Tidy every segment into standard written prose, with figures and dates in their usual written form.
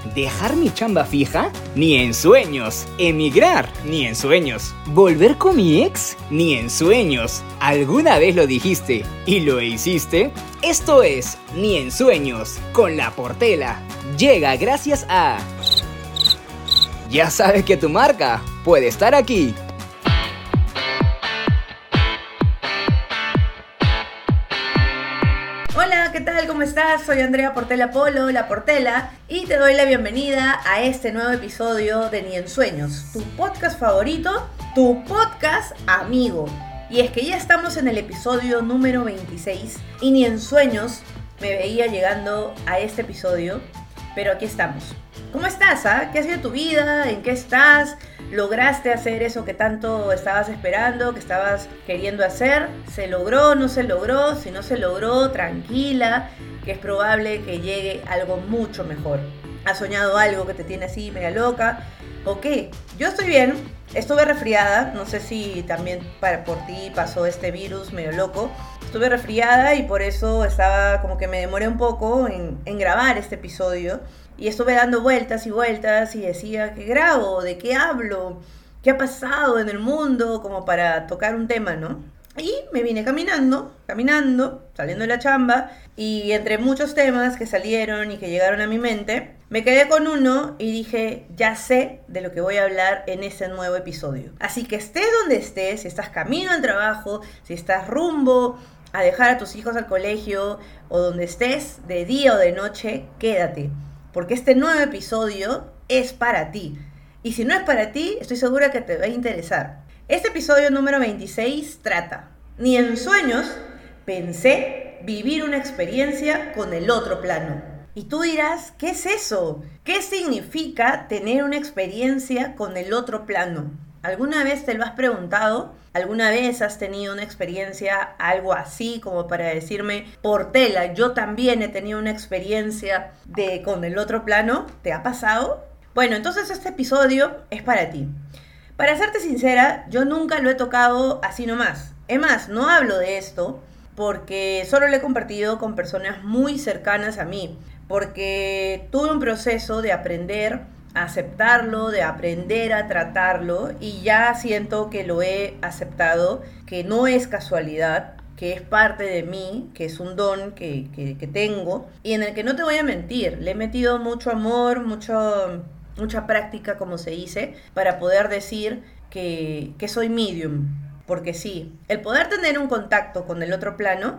¿Dejar mi chamba fija? Ni en sueños. ¿Emigrar? Ni en sueños. ¿Volver con mi ex? Ni en sueños. ¿Alguna vez lo dijiste y lo hiciste? Esto es Ni en sueños, con La Portela. Llega gracias a... Ya sabes que tu marca puede estar aquí. Hola, ¿qué tal? ¿Cómo estás? Soy Andrea Portela Polo, La Portela, y te doy la bienvenida a este nuevo episodio de Ni en Sueños, tu podcast favorito, tu podcast amigo. Y es que ya estamos en el episodio número 26 y ni en sueños me veía llegando a este episodio, pero aquí estamos. ¿Cómo estás? ¿Qué ha sido tu vida? ¿En qué estás? ¿Lograste hacer eso que tanto estabas esperando, que estabas queriendo hacer? ¿Se logró? ¿No se logró? Si no se logró, tranquila, que es probable que llegue algo mucho mejor. ¿Has soñado algo que te tiene así media loca? ¿O qué? Yo estoy bien, estuve resfriada, no sé si también por ti pasó este virus medio loco. Estuve resfriada y por eso estaba como que me demoré un poco en grabar este episodio. Y estuve dando vueltas y vueltas y decía, ¿qué grabo? ¿De qué hablo? ¿Qué ha pasado en el mundo? Como para tocar un tema, ¿no? Y me vine caminando, saliendo de la chamba, y entre muchos temas que salieron y que llegaron a mi mente, me quedé con uno y dije, ya sé de lo que voy a hablar en este nuevo episodio. Así que estés donde estés, si estás camino al trabajo, si estás rumbo a dejar a tus hijos al colegio, o donde estés, de día o de noche, quédate. Porque este nuevo episodio es para ti. Y si no es para ti, estoy segura que te va a interesar. Este episodio número 26 trata: ni en sueños pensé vivir una experiencia con el otro plano. Y tú dirás, ¿qué es eso? ¿Qué significa tener una experiencia con el otro plano? ¿Alguna vez te lo has preguntado? ¿Alguna vez has tenido una experiencia, algo así como para decirme, Portela, yo también he tenido una experiencia con el otro plano? ¿Te ha pasado? Bueno, entonces este episodio es para ti. Para serte sincera, yo nunca lo he tocado así nomás. Es más, no hablo de esto porque solo lo he compartido con personas muy cercanas a mí, porque tuve un proceso de aprender a aceptarlo, de aprender a tratarlo, y ya siento que lo he aceptado, que no es casualidad, que es parte de mí, que es un don que tengo, y en el que no te voy a mentir, le he metido mucho amor, mucha práctica, como se dice, para poder decir que soy medium. Porque sí, el poder tener un contacto con el otro plano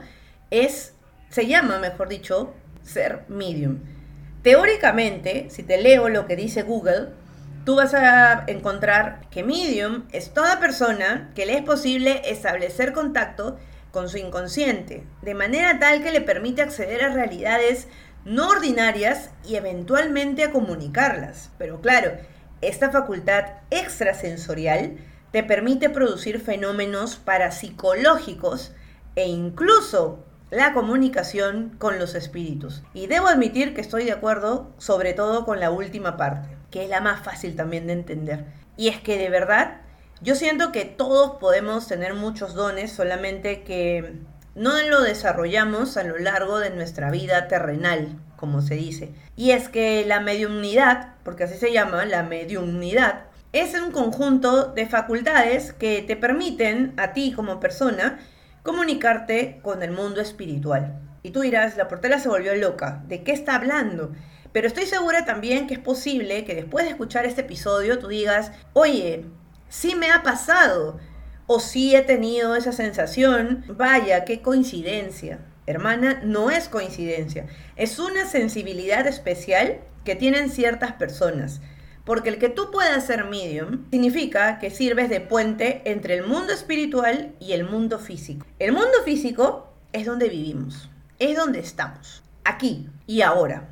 se llama, mejor dicho, ser medium. Teóricamente, si te leo lo que dice Google, tú vas a encontrar que medium es toda persona que le es posible establecer contacto con su inconsciente, de manera tal que le permite acceder a realidades no ordinarias y eventualmente a comunicarlas. Pero claro, esta facultad extrasensorial te permite producir fenómenos parapsicológicos e incluso la comunicación con los espíritus. Y debo admitir que estoy de acuerdo, sobre todo con la última parte, que es la más fácil también de entender. Y es que de verdad, yo siento que todos podemos tener muchos dones, solamente que no lo desarrollamos a lo largo de nuestra vida terrenal, como se dice. Y es que la mediumnidad, porque así se llama, la mediumnidad, es un conjunto de facultades que te permiten a ti como persona comunicarte con el mundo espiritual. Y tú dirás, la Portela se volvió loca, ¿de qué está hablando? Pero estoy segura también que es posible que después de escuchar este episodio tú digas, oye, sí me ha pasado, o sí he tenido esa sensación, vaya, qué coincidencia. Hermana, no es coincidencia, es una sensibilidad especial que tienen ciertas personas. Porque el que tú puedas ser medium significa que sirves de puente entre el mundo espiritual y el mundo físico. El mundo físico es donde vivimos, es donde estamos, aquí y ahora.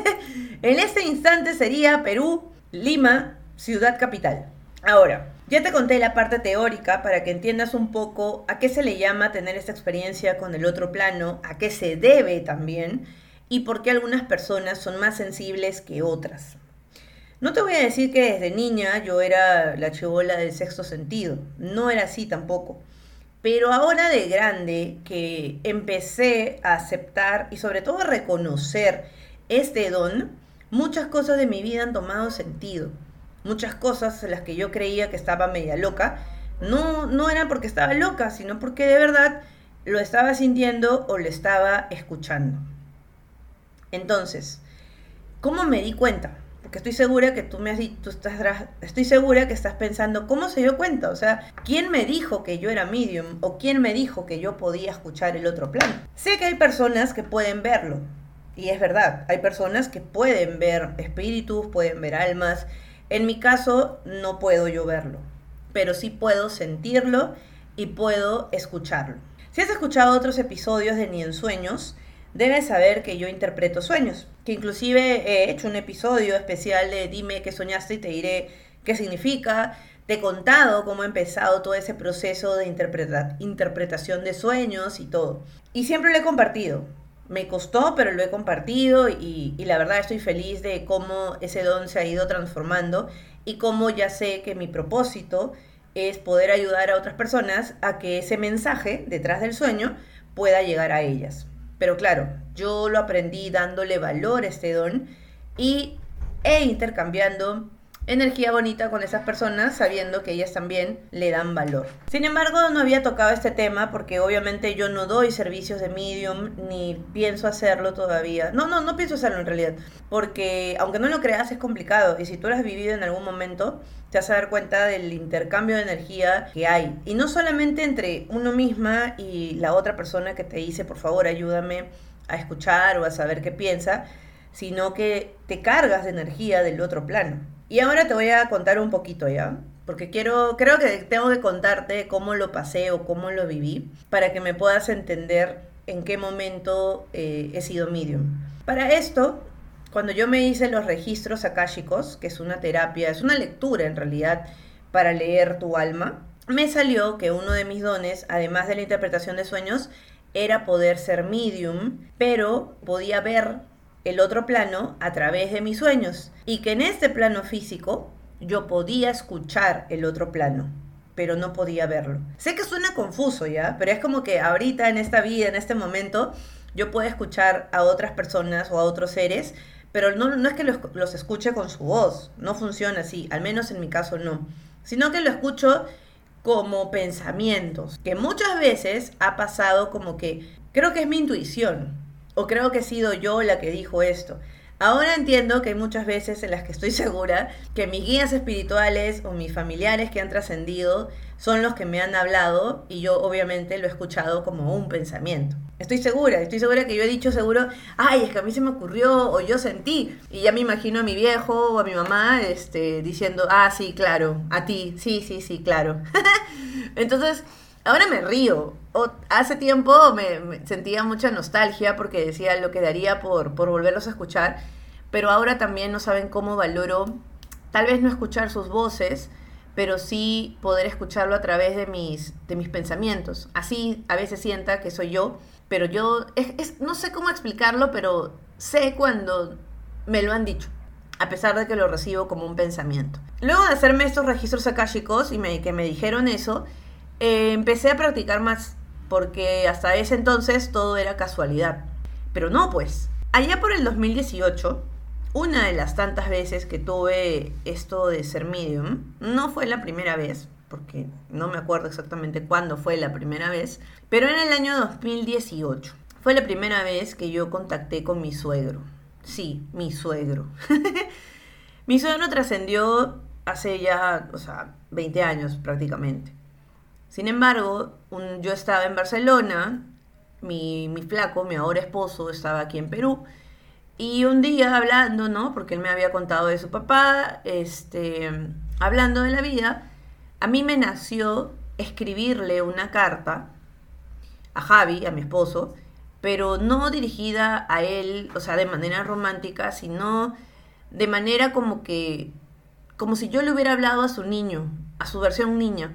En este instante sería Perú, Lima, ciudad capital. Ahora, ya te conté la parte teórica para que entiendas un poco a qué se le llama tener esta experiencia con el otro plano, a qué se debe también y por qué algunas personas son más sensibles que otras. No te voy a decir que desde niña yo era la chibola del sexto sentido, no era así tampoco. Pero ahora de grande que empecé a aceptar y sobre todo a reconocer este don, muchas cosas de mi vida han tomado sentido. Muchas cosas en las que yo creía que estaba media loca, no eran porque estaba loca, sino porque de verdad lo estaba sintiendo o lo estaba escuchando. Entonces, ¿cómo me di cuenta? Porque estoy segura que estoy segura que estás pensando, ¿cómo se dio cuenta? O sea, ¿quién me dijo que yo era medium? ¿O quién me dijo que yo podía escuchar el otro plano? Sé que hay personas que pueden verlo. Y es verdad, hay personas que pueden ver espíritus, pueden ver almas. En mi caso, no puedo yo verlo, pero sí puedo sentirlo y puedo escucharlo. Si has escuchado otros episodios de Ni en Sueños, debes saber que yo interpreto sueños, que inclusive he hecho un episodio especial de Dime qué soñaste y te diré qué significa. Te he contado cómo ha empezado todo ese proceso de interpretación de sueños y todo. Y siempre lo he compartido. Me costó, pero lo he compartido y la verdad estoy feliz de cómo ese don se ha ido transformando y cómo ya sé que mi propósito es poder ayudar a otras personas a que ese mensaje detrás del sueño pueda llegar a ellas. Pero claro, yo lo aprendí dándole valor a este don e intercambiando energía bonita con esas personas, sabiendo que ellas también le dan valor. Sin embargo, no había tocado este tema porque obviamente yo no doy servicios de medium ni pienso hacerlo todavía. No pienso hacerlo en realidad, porque aunque no lo creas es complicado y si tú lo has vivido en algún momento, te vas a dar cuenta del intercambio de energía que hay. Y no solamente entre uno misma y la otra persona que te dice, por favor, ayúdame a escuchar o a saber qué piensa, sino que te cargas de energía del otro plano. Y ahora te voy a contar un poquito, ¿ya? Porque creo que tengo que contarte cómo lo pasé o cómo lo viví para que me puedas entender en qué momento he sido medium. Para esto, cuando yo me hice los registros akáshicos, que es una terapia, es una lectura en realidad para leer tu alma, me salió que uno de mis dones, además de la interpretación de sueños, era poder ser medium, pero podía ver el otro plano a través de mis sueños y que en este plano físico yo podía escuchar el otro plano, pero no podía verlo. Sé que suena confuso ya, pero es como que ahorita en esta vida, en este momento, yo puedo escuchar a otras personas o a otros seres, pero no es que los escuche con su voz, no funciona así, al menos en mi caso no, sino que lo escucho como pensamientos, que muchas veces ha pasado como que creo que es mi intuición. O creo que he sido yo la que dijo esto. Ahora entiendo que hay muchas veces en las que estoy segura que mis guías espirituales o mis familiares que han trascendido son los que me han hablado y yo obviamente lo he escuchado como un pensamiento. Estoy segura que yo he dicho seguro, ay, es que a mí se me ocurrió o yo sentí. Y ya me imagino a mi viejo o a mi mamá diciendo, ah, sí, claro, a ti, sí, claro. Entonces, ahora me río. Hace tiempo me sentía mucha nostalgia porque decía lo que daría por volverlos a escuchar, pero ahora también no saben cómo valoro, tal vez no escuchar sus voces, pero sí poder escucharlo a través de mis pensamientos. Así a veces sienta que soy yo, pero yo no sé cómo explicarlo, pero sé cuando me lo han dicho, a pesar de que lo recibo como un pensamiento. Luego de hacerme estos registros akáshicos y que me dijeron eso, empecé a practicar más, porque hasta ese entonces todo era casualidad. Pero no, pues. Allá por el 2018, una de las tantas veces que tuve esto de ser medium, no fue la primera vez, porque no me acuerdo exactamente cuándo fue la primera vez, pero en el año 2018 fue la primera vez que yo contacté con mi suegro. Sí, mi suegro. Mi suegro trascendió hace ya, 20 años prácticamente. Sin embargo, yo estaba en Barcelona, mi flaco, mi ahora esposo, estaba aquí en Perú, y un día hablando, ¿no? Porque él me había contado de su papá, hablando de la vida, a mí me nació escribirle una carta a Javi, a mi esposo, pero no dirigida a él, de manera romántica, sino de manera como si yo le hubiera hablado a su niño, a su versión niña.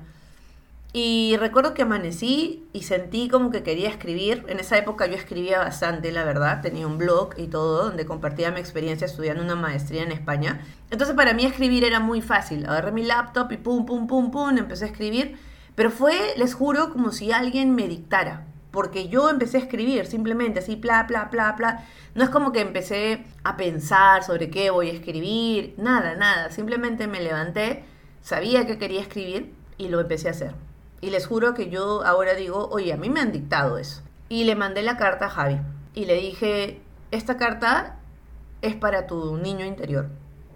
Y recuerdo que amanecí y sentí como que quería escribir. En esa época yo escribía bastante, la verdad. Tenía un blog y todo, donde compartía mi experiencia estudiando una maestría en España. Entonces para mí escribir era muy fácil. Agarré mi laptop y pum, empecé a escribir. Pero fue, les juro, como si alguien me dictara. porque yo empecé a escribir simplemente así, bla, bla, bla, bla. No es como que empecé a pensar sobre qué voy a escribir, nada. Simplemente me levanté, sabía que quería escribir y lo empecé a hacer. Y les juro que yo ahora digo, oye, a mí me han dictado eso. Y le mandé la carta a Javi y le dije, esta carta es para tu niño interior.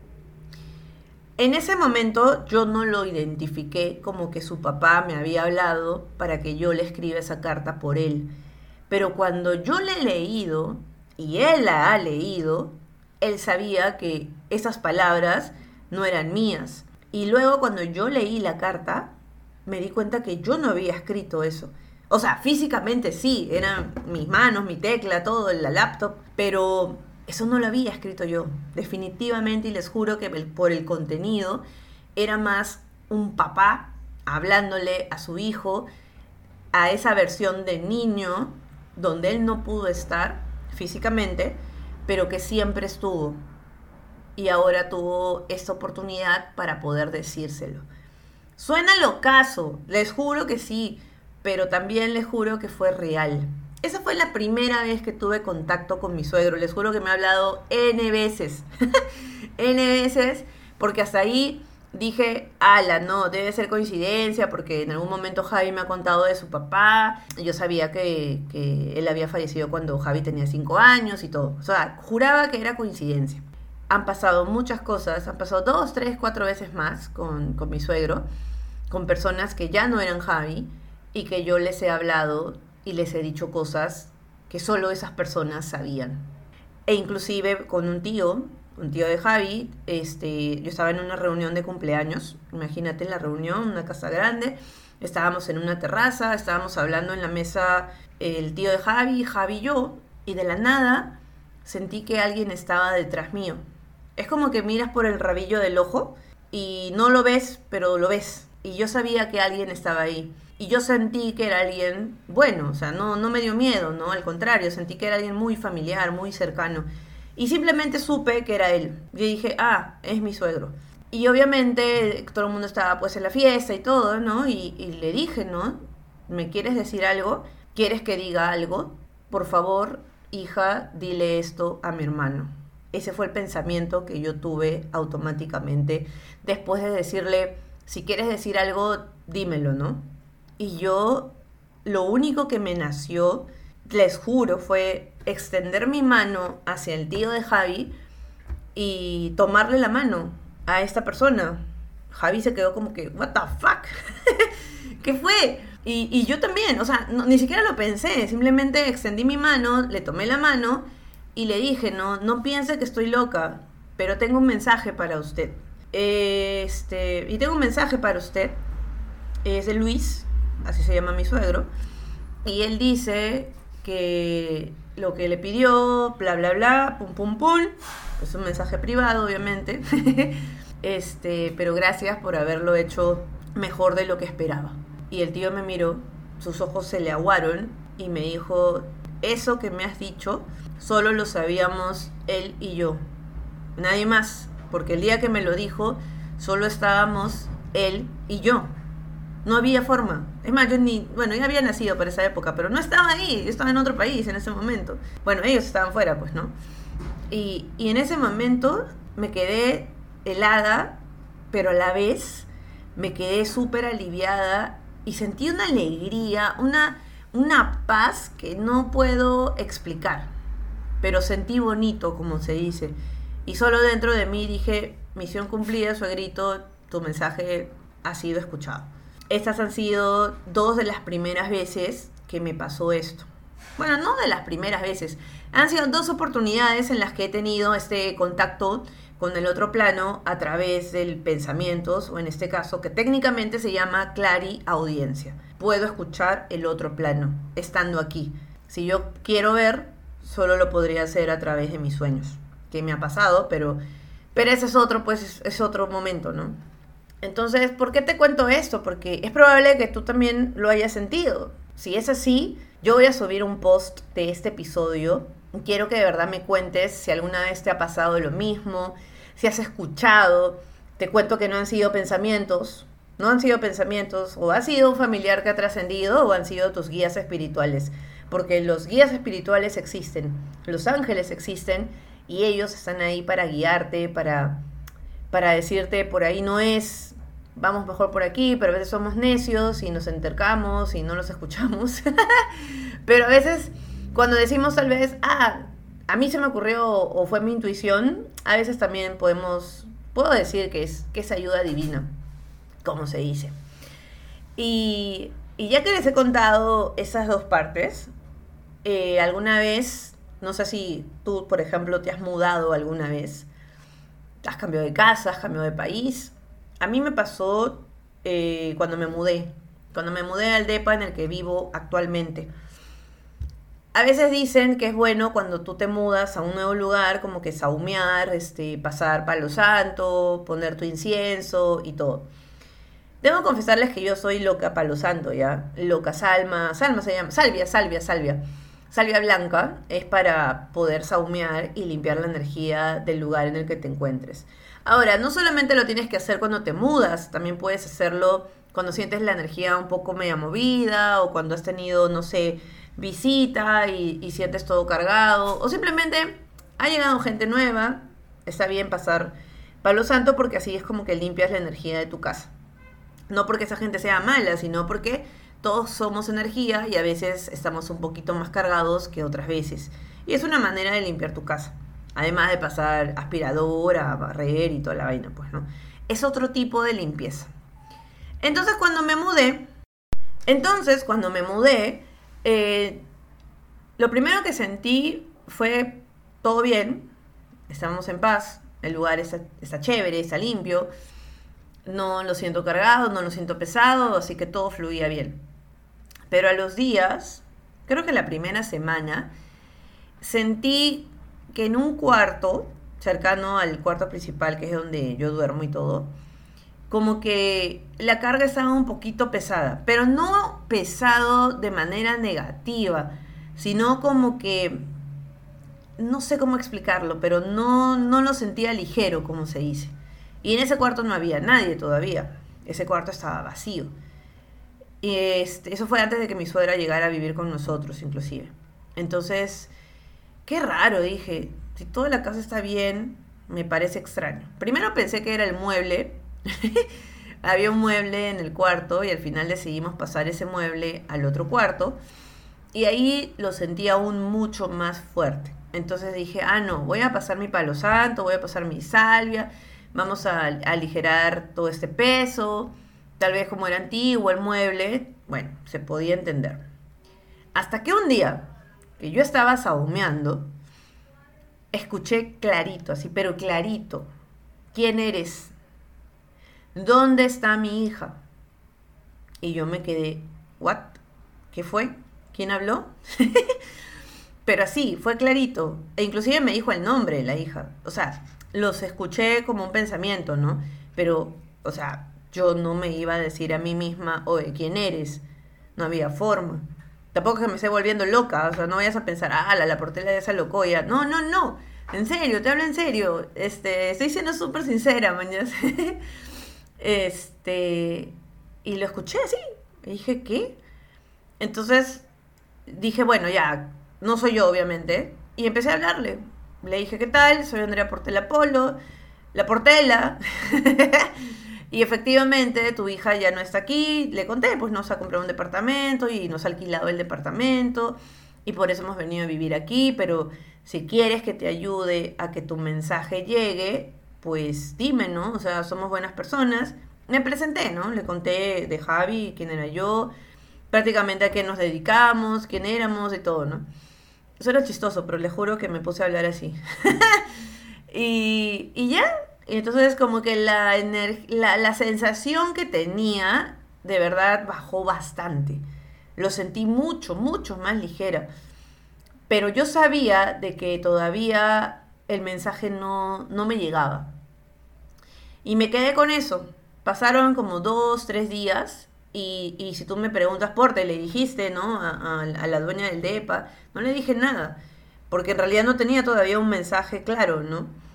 En ese momento yo no lo identifiqué como que su papá me había hablado para que yo le escriba esa carta por él. Pero cuando yo le he leído, y él la ha leído, él sabía que esas palabras no eran mías. Y luego cuando yo leí la carta, me di cuenta que yo no había escrito eso. O sea, físicamente sí, eran mis manos, mi tecla, todo, la laptop, pero eso no lo había escrito yo, definitivamente, y les juro que por el contenido era más un papá hablándole a su hijo, a esa versión de niño donde él no pudo estar físicamente, pero que siempre estuvo. Y ahora tuvo esta oportunidad para poder decírselo. Suena locazo, les juro que sí, pero también les juro que fue real. Esa fue la primera vez que tuve contacto con mi suegro. Les juro que me ha hablado N veces. N veces, porque hasta ahí dije, ala, no, debe ser coincidencia, porque en algún momento Javi me ha contado de su papá. Yo sabía que él había fallecido cuando Javi tenía 5 años y todo. O sea, juraba que era coincidencia. Han pasado muchas cosas, han pasado 2, 3, 4 veces más con mi suegro, con personas que ya no eran Javi y que yo les he hablado y les he dicho cosas que solo esas personas sabían. E inclusive con un tío de Javi, yo estaba en una reunión de cumpleaños, imagínate la reunión, una casa grande, estábamos en una terraza, estábamos hablando en la mesa el tío de Javi y yo, y de la nada sentí que alguien estaba detrás mío. Es como que miras por el rabillo del ojo y no lo ves, pero lo ves. Y yo sabía que alguien estaba ahí. Y yo sentí que era alguien bueno, o sea, no me dio miedo, ¿no? Al contrario, sentí que era alguien muy familiar, muy cercano. Y simplemente supe que era él. Yo dije, es mi suegro. Y obviamente todo el mundo estaba pues en la fiesta y todo, ¿no? Y le dije, ¿no? ¿Me quieres decir algo? ¿Quieres que diga algo? Por favor, hija, dile esto a mi hermano. Ese fue el pensamiento que yo tuve automáticamente después de decirle, si quieres decir algo, dímelo, ¿no? Y yo, lo único que me nació, les juro, fue extender mi mano hacia el tío de Javi y tomarle la mano a esta persona. Javi se quedó como que, what the fuck, ¿qué fue? Y yo también, o sea, ni siquiera lo pensé, simplemente extendí mi mano, le tomé la mano y le dije, no piense que estoy loca, pero tengo un mensaje para usted. Y tengo un mensaje para usted, es de Luis, así se llama mi suegro, y él dice que lo que le pidió, bla, bla, bla, pum, pum, pum, es un mensaje privado, obviamente, pero gracias por haberlo hecho mejor de lo que esperaba. Y el tío me miró, sus ojos se le aguaron y me dijo, eso que me has dicho, solo lo sabíamos él y yo, nadie más, porque el día que me lo dijo, solo estábamos él y yo. No había forma. Es más, yo ya había nacido para esa época, pero no estaba ahí, yo estaba en otro país en ese momento. Bueno, ellos estaban fuera, pues, ¿no? Y en ese momento me quedé helada, pero a la vez me quedé súper aliviada y sentí una alegría, una paz que no puedo explicar, pero sentí bonito, como se dice. Y solo dentro de mí dije, misión cumplida, suegrito, tu mensaje ha sido escuchado. Estas han sido 2 de las primeras veces que me pasó esto. Bueno, no de las primeras veces. Han sido 2 oportunidades en las que he tenido este contacto con el otro plano a través del pensamientos, o en este caso, que técnicamente se llama clariaudiencia. Puedo escuchar el otro plano, estando aquí. Si yo quiero ver, solo lo podría hacer a través de mis sueños, que me ha pasado, pero ese es otro, pues, es otro momento, ¿no? Entonces, ¿por qué te cuento esto? Porque es probable que tú también lo hayas sentido. Si es así, yo voy a subir un post de este episodio. Quiero que de verdad me cuentes si alguna vez te ha pasado lo mismo, si has escuchado. Te cuento que no han sido pensamientos, No han sido pensamientos, o ha sido un familiar que ha trascendido, o han sido tus guías espirituales. Porque los guías espirituales existen, los ángeles existen, y ellos están ahí para guiarte, para decirte por ahí no es, vamos mejor por aquí, pero a veces somos necios y nos entercamos y no los escuchamos. Pero a veces cuando decimos tal vez, a mí se me ocurrió o fue mi intuición, a veces también puedo decir que es ayuda divina, como se dice. Y ya que les he contado esas dos partes, alguna vez, no sé si tú, por ejemplo, te has mudado alguna vez, has cambiado de casa, has cambiado de país. A mí me pasó cuando me mudé al depa en el que vivo actualmente. A veces dicen que es bueno cuando tú te mudas a un nuevo lugar, como que saumear, pasar palo santo, poner tu incienso y todo. Debo confesarles que yo soy loca palo santo, ¿ya? Loca salma se llama, salvia blanca es para poder saumear y limpiar la energía del lugar en el que te encuentres. Ahora, no solamente lo tienes que hacer cuando te mudas, también puedes hacerlo cuando sientes la energía un poco media movida o cuando has tenido, no sé, visita y sientes todo cargado, o simplemente ha llegado gente nueva. Está bien pasar palo santo porque así es como que limpias la energía de tu casa. No porque esa gente sea mala, sino porque todos somos energía y a veces estamos un poquito más cargados que otras veces. Y es una manera de limpiar tu casa. Además de pasar aspiradora, barrer y toda la vaina, pues, ¿no? Es otro tipo de limpieza. Entonces, cuando me mudé, lo primero que sentí fue todo bien, estábamos en paz, el lugar está chévere, está limpio, no lo siento cargado, no lo siento pesado, así que todo fluía bien. Pero a los días, creo que la primera semana, sentí que en un cuarto, cercano al cuarto principal, que es donde yo duermo y todo, como que la carga estaba un poquito pesada, pero no pesado de manera negativa, sino como que, no sé cómo explicarlo, pero no lo sentía ligero, como se dice. Y en ese cuarto no había nadie todavía, ese cuarto estaba vacío. Y eso fue antes de que mi suegra llegara a vivir con nosotros, inclusive. Entonces, qué raro, dije, si toda la casa está bien, me parece extraño. Primero pensé que era el mueble. Había un mueble en el cuarto y al final decidimos pasar ese mueble al otro cuarto y ahí lo sentí aún mucho más fuerte. Entonces dije, no, voy a pasar mi palo santo, voy a pasar mi salvia, vamos a aligerar todo este peso. Tal vez como era antiguo el mueble, bueno, se podía entender. Hasta que un día, que yo estaba saumeando, escuché clarito, así, pero clarito, ¿quién eres? ¿Dónde está mi hija? Y yo me quedé, ¿what? ¿Qué fue? ¿Quién habló? Pero así, fue clarito. E inclusive me dijo el nombre de la hija. O sea, los escuché como un pensamiento, ¿no? Pero, o sea, yo no me iba a decir a mí misma, oye, ¿quién eres? No había forma. Tampoco que me esté volviendo loca. O sea, no vayas a pensar, la Portela de esa locoya. No. En serio, te hablo en serio. Estoy siendo súper sincera, mañana. Y lo escuché así. Y dije, ¿qué? Entonces dije, bueno, ya, no soy yo, obviamente. Y empecé a hablarle. Le dije, ¿qué tal? Soy Andrea Portela Polo, la Portela. Y efectivamente, tu hija ya no está aquí. Le conté, pues nos ha comprado un departamento y nos ha alquilado el departamento. Y por eso hemos venido a vivir aquí. Pero si quieres que te ayude a que tu mensaje llegue, pues dime, ¿no? O sea, somos buenas personas. Me presenté, ¿no? Le conté de Javi, quién era yo, prácticamente a qué nos dedicamos, quién éramos y todo, ¿no? Eso era chistoso, pero le juro que me puse a hablar así. y ya. Y entonces como que la sensación que tenía, de verdad, bajó bastante. Lo sentí mucho más ligera. Pero yo sabía de que todavía el mensaje no me llegaba. Y me quedé con eso. Pasaron como 2-3 días y si tú me preguntas le dijiste, ¿no? A la dueña del depa. No le dije nada, porque en realidad no tenía todavía un mensaje claro, ¿no?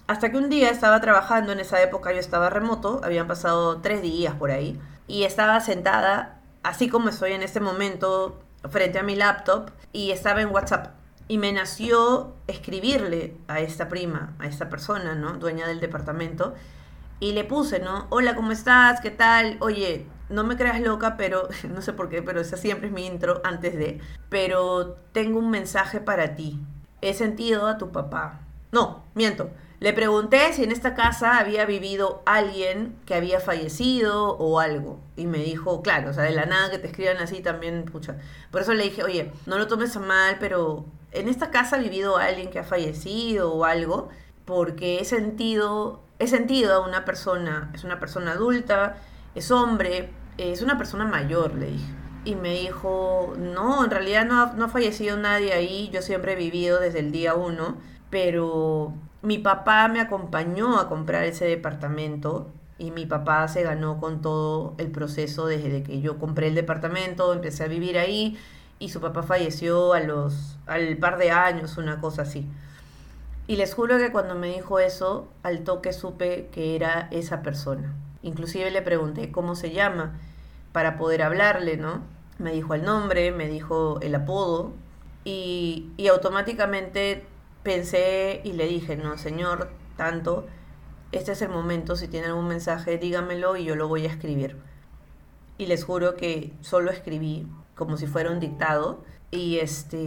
Hasta que un día estaba trabajando, en esa época yo estaba remoto, habían pasado 3 días por ahí, y estaba sentada, así como estoy en este momento, frente a mi laptop, y estaba en WhatsApp. Y me nació escribirle a esta prima, a esta persona, ¿no? Dueña del departamento. Y le puse, ¿no? Hola, ¿cómo estás? ¿Qué tal? Oye, no me creas loca, pero no sé por qué, pero esa siempre es mi intro antes de. Pero tengo un mensaje para ti. He sentido a tu papá. No, miento. Le pregunté si en esta casa había vivido alguien que había fallecido o algo. Y me dijo, claro, o sea, de la nada que te escriban así también, pucha. Por eso le dije, oye, no lo tomes a mal, pero en esta casa ha vivido alguien que ha fallecido o algo, porque he sentido a una persona, es una persona adulta, es hombre, es una persona mayor, le dije. Y me dijo, no, en realidad no ha fallecido nadie ahí, yo siempre he vivido desde el día 1, pero mi papá me acompañó a comprar ese departamento y mi papá se ganó con todo el proceso desde que yo compré el departamento, empecé a vivir ahí y su papá falleció al par de años, una cosa así. Y les juro que cuando me dijo eso, al toque supe que era esa persona. Inclusive le pregunté cómo se llama para poder hablarle, ¿no? Me dijo el nombre, me dijo el apodo y automáticamente pensé y le dije, no, señor, tanto, este es el momento, si tiene algún mensaje, dígamelo y yo lo voy a escribir. Y les juro que solo escribí como si fuera un dictado y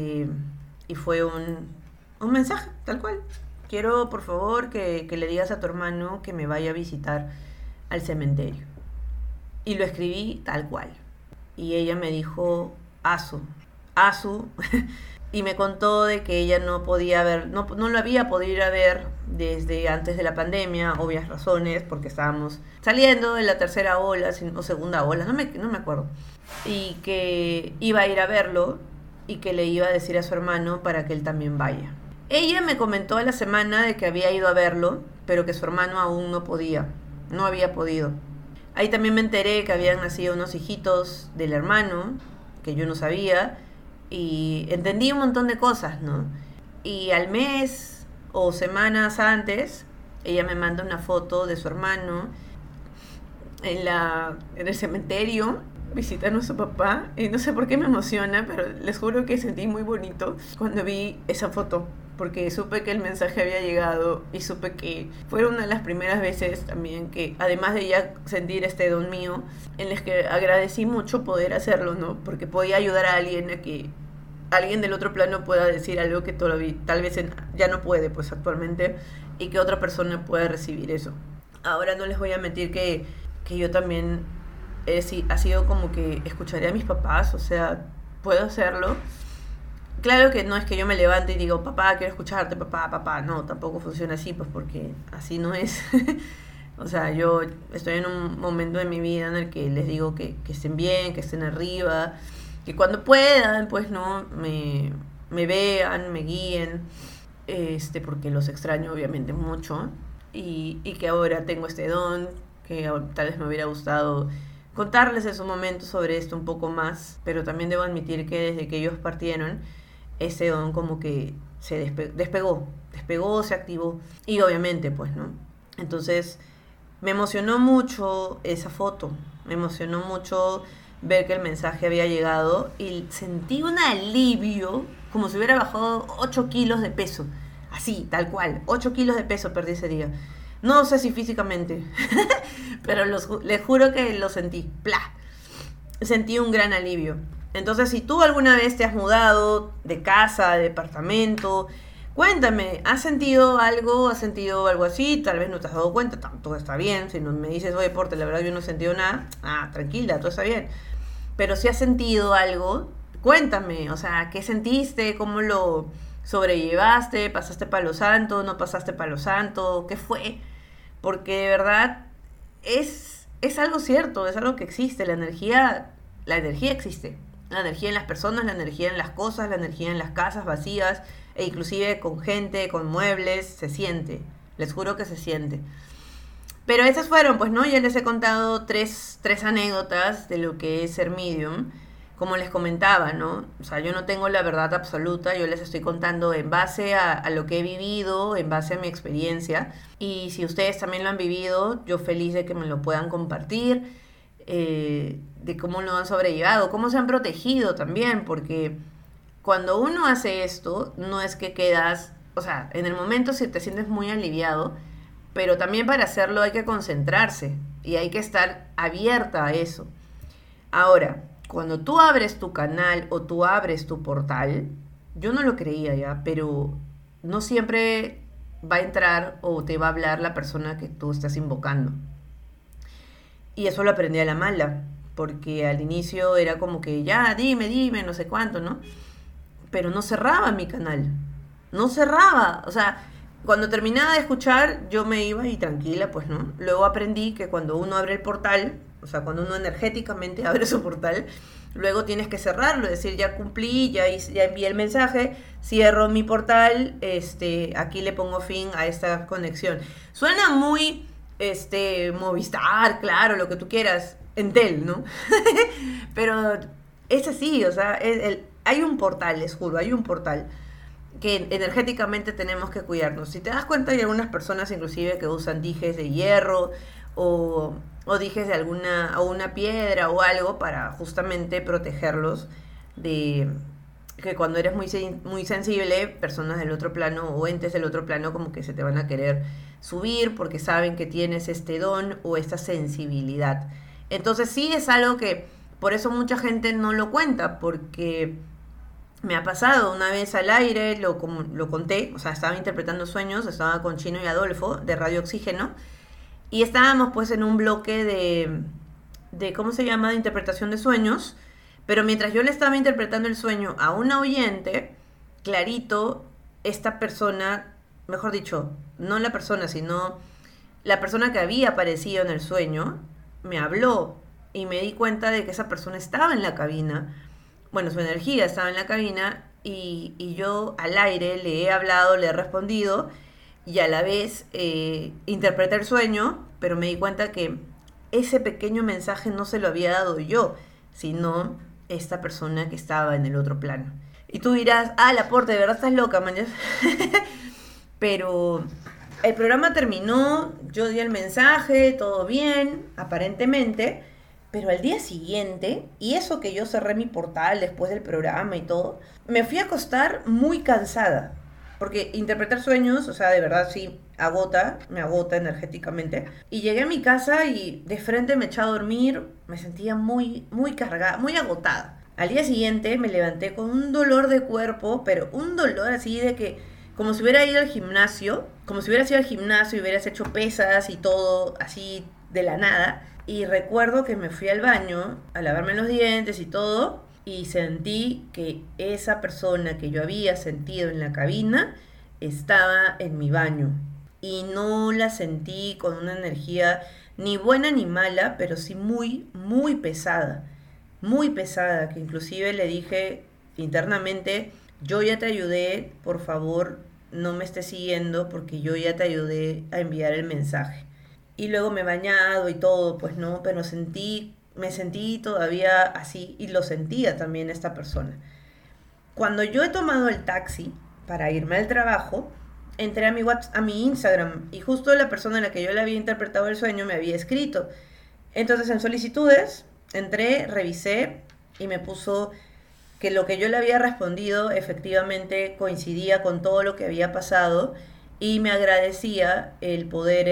fue un mensaje, tal cual. Quiero, por favor, que le digas a tu hermano que me vaya a visitar al cementerio. Y lo escribí tal cual. Y ella me dijo, Asu, y me contó de que ella no lo había podido ir a ver desde antes de la pandemia, obvias razones, porque estábamos saliendo de la tercera ola o segunda ola, no me acuerdo. Y que iba a ir a verlo y que le iba a decir a su hermano para que él también vaya. Ella me comentó a la semana de que había ido a verlo, pero que su hermano aún no había podido. Ahí también me enteré que habían nacido unos hijitos del hermano, que yo no sabía, y entendí un montón de cosas, ¿no? Y al mes o semanas antes, ella me manda una foto de su hermano en el cementerio, visitando a su papá, y no sé por qué me emociona, pero les juro que sentí muy bonito cuando vi esa foto, porque supe que el mensaje había llegado y supe que fue una de las primeras veces también que, además de ya sentir este don mío, en las que agradecí mucho poder hacerlo, ¿no? Porque podía ayudar a alguien a que alguien del otro plano pueda decir algo que todavía, tal vez ya no puede, pues actualmente, y que otra persona pueda recibir eso. Ahora no les voy a mentir que yo también ha sido como que escucharé a mis papás, o sea, puedo hacerlo. Claro que no es que yo me levante y digo, papá, quiero escucharte, papá, no, tampoco funciona así, pues porque así no es. O sea, yo estoy en un momento de mi vida en el que les digo que estén bien, que estén arriba, que cuando puedan, pues no, me vean, me guíen, porque los extraño obviamente mucho, y que ahora tengo este don, que tal vez me hubiera gustado contarles en su momento sobre esto un poco más, pero también debo admitir que desde que ellos partieron, ese don como que se despegó, se activó, y obviamente pues, ¿no? Entonces, me emocionó mucho esa foto, me emocionó mucho ver que el mensaje había llegado y sentí un alivio como si hubiera bajado 8 kilos de peso, así, tal cual, 8 kilos de peso perdí ese día. No sé si físicamente, pero les juro que lo sentí, sentí un gran alivio. Entonces, si tú alguna vez te has mudado de casa, de departamento, cuéntame, ¿has sentido algo así? Tal vez no te has dado cuenta, todo está bien. Si no me dices, oye, Porte, la verdad yo no he sentido nada, tranquila, todo está bien. Pero si has sentido algo, cuéntame, o sea, ¿qué sentiste? ¿Cómo lo sobrellevaste? ¿Pasaste palo santo? ¿No pasaste palo santo? ¿Qué fue? Porque de verdad es algo cierto, es algo que existe, la energía existe. La energía en las personas, la energía en las cosas, la energía en las casas vacías, e inclusive con gente, con muebles, se siente. Les juro que se siente. Pero esas fueron, pues, ¿no? Ya les he contado tres anécdotas de lo que es ser medium. como les comentaba, ¿no? O sea, yo no tengo la verdad absoluta, yo les estoy contando en base a lo que he vivido, en base a mi experiencia. Y si ustedes también lo han vivido, yo feliz de que me lo puedan compartir, de cómo lo han sobrellevado, cómo se han protegido también, porque cuando uno hace esto, no es que quedas, o sea, en el momento sí te sientes muy aliviado, pero también para hacerlo hay que concentrarse y hay que estar abierta a eso. Ahora, cuando tú abres tu canal o tú abres tu portal, yo no lo creía ya, pero no siempre va a entrar o te va a hablar la persona que tú estás invocando. Y eso lo aprendí a la mala, porque al inicio era como que ya, dime, no sé cuánto, ¿no? Pero no cerraba mi canal, no cerraba, o sea, cuando terminaba de escuchar yo me iba y tranquila, pues, ¿no? Luego aprendí que cuando uno abre el portal, o sea, cuando uno energéticamente abre su portal, luego tienes que cerrarlo, es decir, ya cumplí, ya envié el mensaje, cierro mi portal, aquí le pongo fin a esta conexión. Suena muy, Movistar, claro, lo que tú quieras, Entel, ¿no? Pero es así, o sea, hay un portal, les juro, hay un portal que energéticamente tenemos que cuidarnos. Si te das cuenta, hay algunas personas inclusive que usan dijes de hierro o dijes de una piedra o algo para justamente protegerlos de que cuando eres muy sensible, personas del otro plano o entes del otro plano como que se te van a querer subir porque saben que tienes este don o esta sensibilidad. Entonces sí es algo que por eso mucha gente no lo cuenta, porque me ha pasado una vez al aire, lo conté, o sea, estaba interpretando sueños, estaba con Chino y Adolfo de Radio Oxígeno, y estábamos pues en un bloque de ¿cómo se llama?, de interpretación de sueños, pero mientras yo le estaba interpretando el sueño a una oyente, clarito, esta persona, mejor dicho, no la persona, sino la persona que había aparecido en el sueño, me habló y me di cuenta de que esa persona estaba en la cabina. Bueno, su energía estaba en la cabina y yo al aire le he hablado, le he respondido y a la vez interpreté el sueño, pero me di cuenta que ese pequeño mensaje no se lo había dado yo, sino esta persona que estaba en el otro plano. Y tú dirás, Laporte, de verdad estás loca, man. Pero el programa terminó, yo di el mensaje, todo bien, aparentemente. Pero al día siguiente, y eso que yo cerré mi portal después del programa y todo, me fui a acostar muy cansada. Porque interpretar sueños, o sea, de verdad sí, me agota energéticamente. Y llegué a mi casa y de frente me eché a dormir, me sentía muy, muy cargada, muy agotada. Al día siguiente me levanté con un dolor de cuerpo, pero un dolor así de que, como si hubiera ido al gimnasio, como si hubieras ido al gimnasio y hubieras hecho pesas y todo así de la nada. Y recuerdo que me fui al baño a lavarme los dientes y todo, y sentí que esa persona que yo había sentido en la cabina estaba en mi baño. Y no la sentí con una energía ni buena ni mala, pero sí muy, muy pesada, que inclusive le dije internamente, yo ya te ayudé, por favor no me estés siguiendo porque yo ya te ayudé a enviar el mensaje. Y luego me he bañado y todo, pues no, pero me sentí todavía así y lo sentía también esta persona. Cuando yo he tomado el taxi para irme al trabajo, entré a mi Instagram y justo la persona a la que yo le había interpretado el sueño me había escrito. Entonces en solicitudes entré, revisé y me puso que lo que yo le había respondido efectivamente coincidía con todo lo que había pasado y me agradecía el poder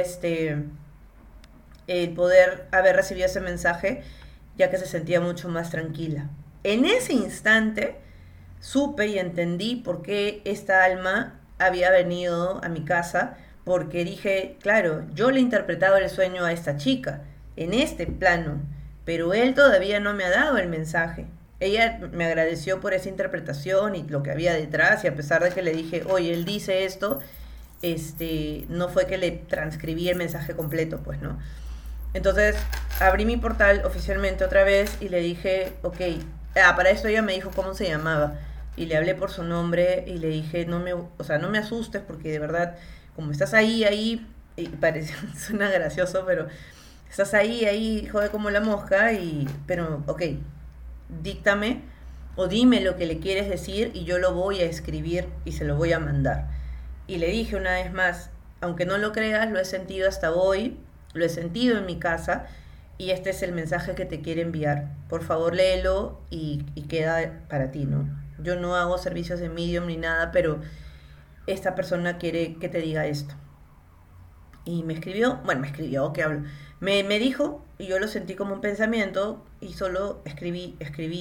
haber recibido ese mensaje, ya que se sentía mucho más tranquila. En ese instante supe y entendí por qué esta alma había venido a mi casa, porque dije, claro, yo le he interpretado el sueño a esta chica, en este plano, pero él todavía no me ha dado el mensaje. Ella me agradeció por esa interpretación y lo que había detrás, y a pesar de que le dije, oye, él dice esto, no fue que le transcribí el mensaje completo, pues, ¿no? Entonces abrí mi portal oficialmente otra vez y le dije, ok, para esto ella me dijo cómo se llamaba y le hablé por su nombre y le dije, no me asustes porque de verdad, como estás ahí, y parece, suena gracioso, pero estás ahí, jode como la mosca, pero ok, díctame o dime lo que le quieres decir y yo lo voy a escribir y se lo voy a mandar. Y le dije una vez más, aunque no lo creas, lo he sentido hasta hoy, lo he sentido en mi casa y este es el mensaje que te quiere enviar. Por favor, léelo y queda para ti, ¿no? Yo no hago servicios de Medium ni nada, pero esta persona quiere que te diga esto. Y me escribió, ¿qué hablo? Me dijo, y yo lo sentí como un pensamiento, y solo escribí.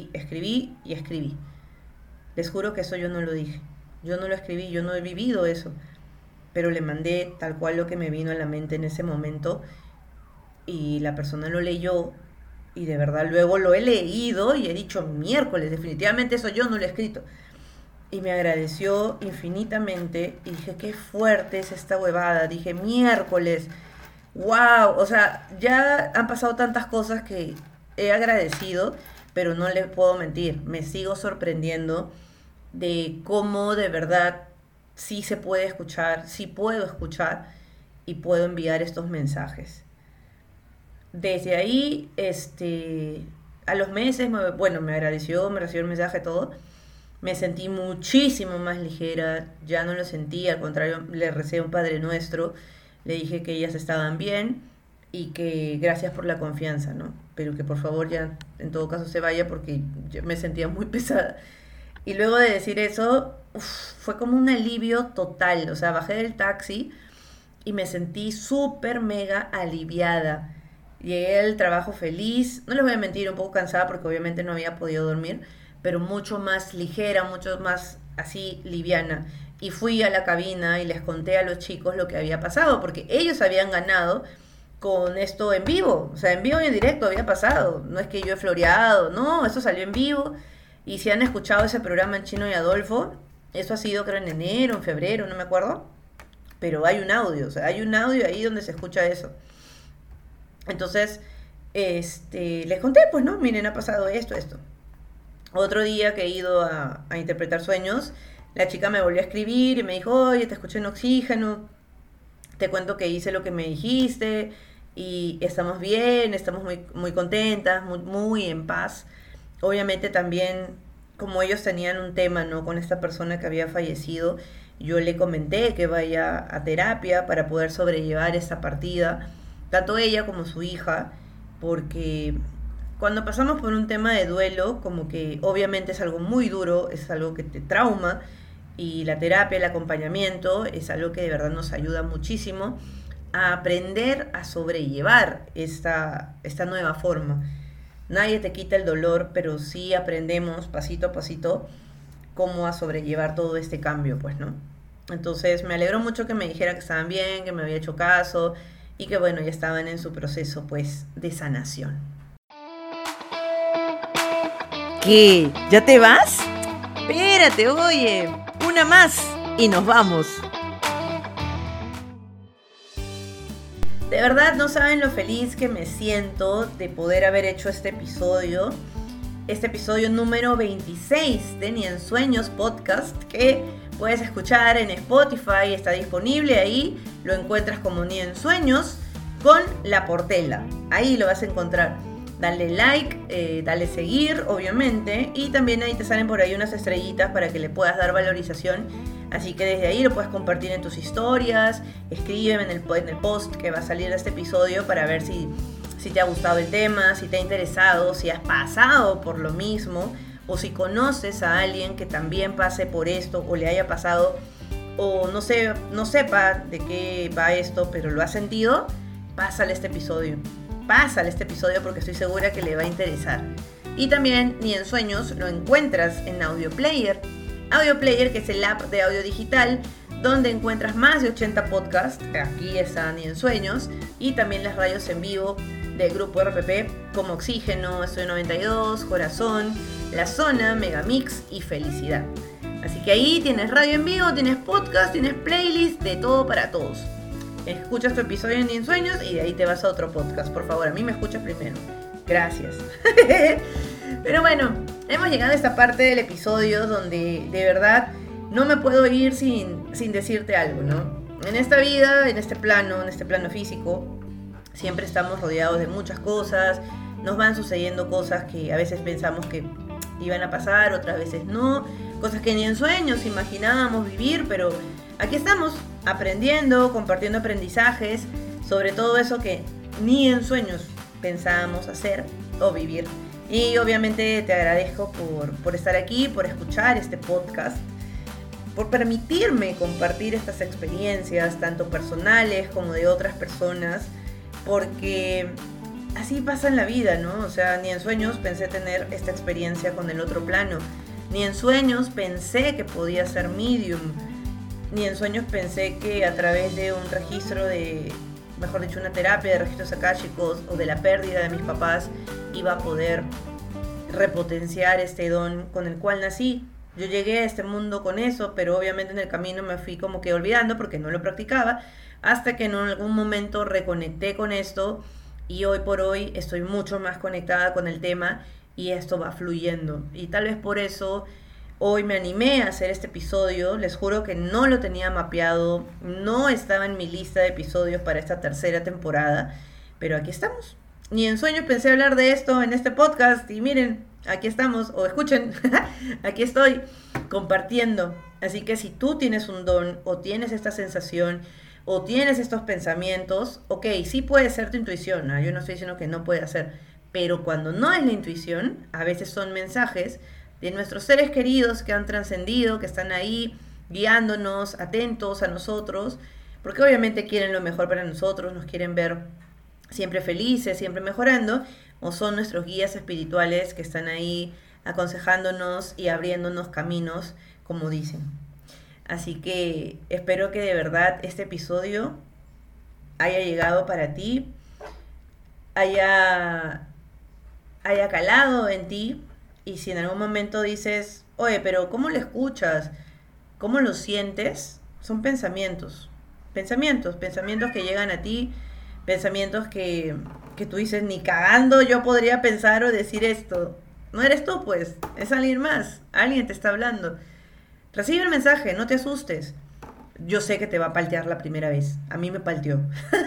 Les juro que eso yo no lo dije. Yo no lo escribí, yo no he vivido eso. Pero le mandé tal cual lo que me vino a la mente en ese momento, y la persona lo leyó, y de verdad luego lo he leído, y he dicho, miércoles, definitivamente eso yo no lo he escrito. Y me agradeció infinitamente, y dije, qué fuerte es esta huevada. Dije, miércoles, wow, o sea, ya han pasado tantas cosas que he agradecido, pero no les puedo mentir, me sigo sorprendiendo de cómo de verdad sí se puede escuchar, sí puedo escuchar y puedo enviar estos mensajes. Desde ahí, a los meses, me agradeció, me recibió el mensaje, todo. Me sentí muchísimo más ligera, ya no lo sentí, al contrario, le recé un Padre Nuestro, le dije que ellas estaban bien y que gracias por la confianza, ¿no? Pero que por favor ya en todo caso se vaya porque yo me sentía muy pesada. Y luego de decir eso, fue como un alivio total, o sea, bajé del taxi y me sentí súper mega aliviada. Llegué al trabajo feliz, no les voy a mentir, un poco cansada porque obviamente no había podido dormir, pero mucho más ligera, mucho más así liviana. Y fui a la cabina y les conté a los chicos lo que había pasado, porque ellos habían ganado con esto en vivo, o sea, en vivo y en directo había pasado. No es que yo he floreado, no, eso salió en vivo. Y si han escuchado ese programa en Chino y Adolfo, eso ha sido creo en enero, en febrero, no me acuerdo, pero hay un audio, o sea, hay un audio ahí donde se escucha eso. Entonces, les conté, pues, ¿no? Miren, ha pasado esto. Otro día que he ido a interpretar sueños, la chica me volvió a escribir y me dijo, oye, te escuché en Oxígeno, te cuento que hice lo que me dijiste y estamos bien, estamos muy, muy contentas, muy, muy en paz. Obviamente también, como ellos tenían un tema, ¿no?, con esta persona que había fallecido, yo le comenté que vaya a terapia para poder sobrellevar esta partida, tanto ella como su hija, porque cuando pasamos por un tema de duelo, como que obviamente es algo muy duro, es algo que te trauma, y la terapia, el acompañamiento, es algo que de verdad nos ayuda muchísimo a aprender a sobrellevar esta nueva forma. Nadie te quita el dolor, pero sí aprendemos pasito a pasito cómo a sobrellevar todo este cambio, pues, ¿no? Entonces me alegró mucho que me dijera que estaban bien, que me había hecho caso y que, bueno, ya estaban en su proceso, pues, de sanación. ¿Qué? ¿Ya te vas? Espérate, oye, una más y nos vamos. De verdad no saben lo feliz que me siento de poder haber hecho este episodio número 26 de Ni en Sueños Podcast, que puedes escuchar en Spotify, está disponible ahí, lo encuentras como Ni en Sueños con La Portela, ahí lo vas a encontrar. Dale like, dale seguir, obviamente, y también ahí te salen por ahí unas estrellitas para que le puedas dar valorización. Así que desde ahí lo puedes compartir en tus historias, escríbeme en el post que va a salir de este episodio para ver si te ha gustado el tema, si te ha interesado, si has pasado por lo mismo, o si conoces a alguien que también pase por esto, o le haya pasado, o no sepa de qué va esto, pero lo ha sentido. Pásale este episodio porque estoy segura que le va a interesar. Y también Ni en Sueños lo encuentras en Audio Player, que es el app de audio digital donde encuentras más de 80 podcasts. Aquí está Ni en Sueños, y también las radios en vivo del grupo RPP como Oxígeno, Estudio 92, Corazón, La Zona, Megamix y Felicidad. Así que ahí tienes radio en vivo, tienes podcast, tienes playlist, de todo para todos. Escuchas tu episodio en Ni en Sueños y de ahí te vas a otro podcast. Por favor, a mí me escuchas primero. Gracias. Pero bueno, hemos llegado a esta parte del episodio donde de verdad no me puedo ir sin decirte algo, ¿no? En esta vida, en este plano físico, siempre estamos rodeados de muchas cosas nos van sucediendo cosas que a veces pensamos que iban a pasar, otras veces no, cosas que ni en sueños imaginábamos vivir, pero aquí estamos aprendiendo, compartiendo aprendizajes sobre todo eso que ni en sueños pensábamos hacer o vivir. Y obviamente te agradezco por estar aquí, por escuchar este podcast, por permitirme compartir estas experiencias, tanto personales como de otras personas, porque así pasa en la vida, ¿no? O sea, ni en sueños pensé tener esta experiencia con el otro plano, ni en sueños pensé que podía ser medium, ni en sueños pensé que a través de un registro mejor dicho, una terapia de registros akáshicos o de la pérdida de mis papás, iba a poder repotenciar este don con el cual nací. Yo llegué a este mundo con eso, pero obviamente en el camino me fui como que olvidando porque no lo practicaba, hasta que en algún momento reconecté con esto y hoy por hoy estoy mucho más conectada con el tema y esto va fluyendo. Y tal vez por eso hoy me animé a hacer este episodio. Les juro que no lo tenía mapeado, no estaba en mi lista de episodios para esta tercera temporada, pero aquí estamos. Ni en sueños pensé hablar de esto en este podcast y miren, aquí estamos, o escuchen, aquí estoy compartiendo. Así que si tú tienes un don o tienes esta sensación o tienes estos pensamientos, ok, sí puede ser tu intuición, ¿no? Yo no estoy diciendo que no puede ser, pero cuando no es la intuición, a veces son mensajes de nuestros seres queridos que han trascendido, que están ahí guiándonos, atentos a nosotros, porque obviamente quieren lo mejor para nosotros, nos quieren ver siempre felices, siempre mejorando, o son nuestros guías espirituales que están ahí aconsejándonos y abriéndonos caminos, como dicen. Así que espero que de verdad este episodio haya llegado para ti, haya calado en ti, y si en algún momento dices, oye, pero ¿cómo lo escuchas? ¿Cómo lo sientes? Son pensamientos que llegan a ti, pensamientos que tú dices, ni cagando yo podría pensar o decir esto. No eres tú, pues, es alguien más, alguien te está hablando. Recibe el mensaje, no te asustes. Yo sé que te va a paltear la primera vez, a mí me palteó.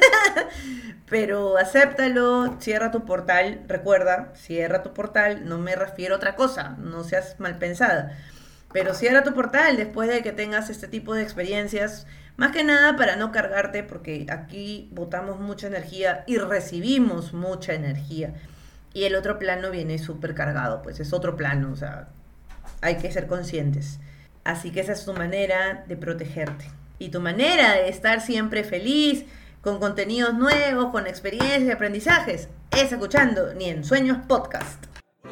Pero acéptalo, cierra tu portal, recuerda, cierra tu portal, no me refiero a otra cosa, no seas mal pensada. Pero cierra tu portal después de que tengas este tipo de experiencias, más que nada para no cargarte, porque aquí botamos mucha energía y recibimos mucha energía. Y el otro plano viene súper cargado, pues es otro plano, o sea, hay que ser conscientes. Así que esa es tu manera de protegerte. Y tu manera de estar siempre feliz, con contenidos nuevos, con experiencias y aprendizajes, es escuchando Ni en Sueños Podcast.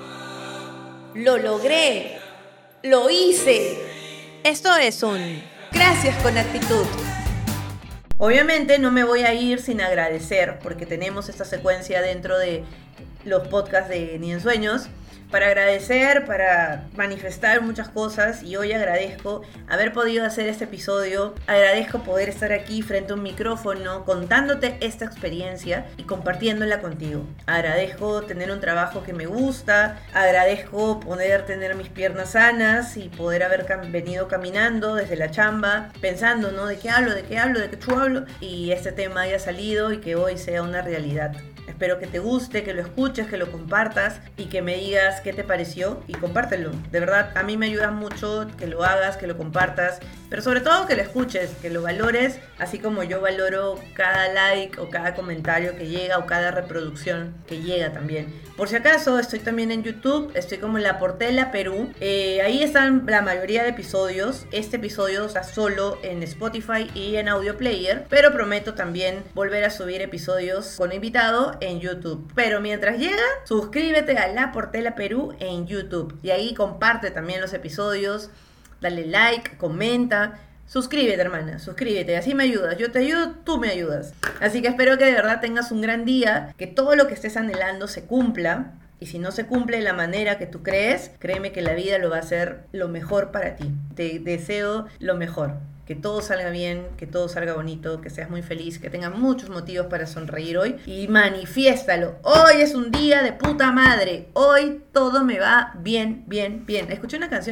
Lo logré. Lo hice. Esto es un gracias con actitud. Obviamente no me voy a ir sin agradecer, porque tenemos esta secuencia dentro de los podcasts de Ni en Sueños, para agradecer, para manifestar muchas cosas, y hoy agradezco haber podido hacer este episodio, agradezco poder estar aquí frente a un micrófono contándote esta experiencia y compartiéndola contigo. Agradezco tener un trabajo que me gusta, agradezco poder tener mis piernas sanas y poder haber venido caminando desde la chamba, pensando, ¿no? ¿De qué hablo? ¿De qué hablo? Y este tema haya salido y que hoy sea una realidad. Espero que te guste, que lo escuches, que lo compartas y que me digas qué te pareció y compártelo. De verdad, a mí me ayuda mucho que lo hagas, que lo compartas, pero sobre todo que lo escuches, que lo valores, así como yo valoro cada like o cada comentario que llega o cada reproducción que llega también. Por si acaso, estoy también en YouTube, estoy como La Portela Perú. Ahí están la mayoría de episodios. Este episodio está solo en Spotify y en Audio Player, pero prometo también volver a subir episodios con invitado en YouTube. Pero mientras llega, suscríbete a La Portela Perú en YouTube y ahí comparte también los episodios, dale like, comenta, suscríbete, hermana, suscríbete, así me ayudas, yo te ayudo, tú me ayudas. Así que espero que de verdad tengas un gran día, que todo lo que estés anhelando se cumpla, y si no se cumple de la manera que tú crees, créeme que la vida lo va a hacer lo mejor para ti. Te deseo lo mejor. Que todo salga bien, que todo salga bonito, que seas muy feliz, que tengas muchos motivos para sonreír hoy y manifiéstalo. Hoy es un día de puta madre. Hoy todo me va bien, bien, bien. Escuché una canción, se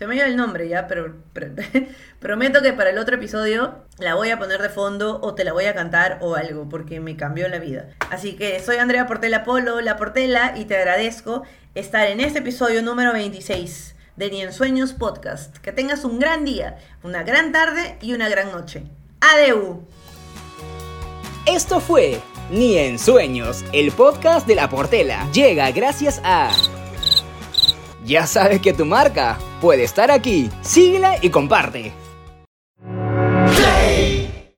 Se me dio el nombre ya, pero prometo que para el otro episodio la voy a poner de fondo o te la voy a cantar o algo, porque me cambió la vida. Así que soy Andrea Portela Polo, la Portela, y te agradezco estar en este episodio número 26 de Ni en Sueños Podcast. Que tengas un gran día, una gran tarde y una gran noche. ¡Adeu! Esto fue Ni en Sueños, el podcast de La Portela. Llega gracias a... Ya sabes que tu marca puede estar aquí. Síguela y comparte.